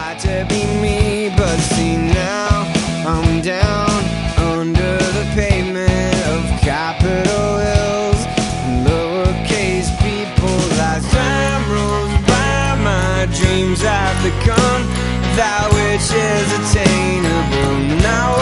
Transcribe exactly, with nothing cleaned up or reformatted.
tried to be me, but see now I'm down under the pavement of Capitol Hills. Lowercase people as time rolls by, my dreams have become that which is attainable. Now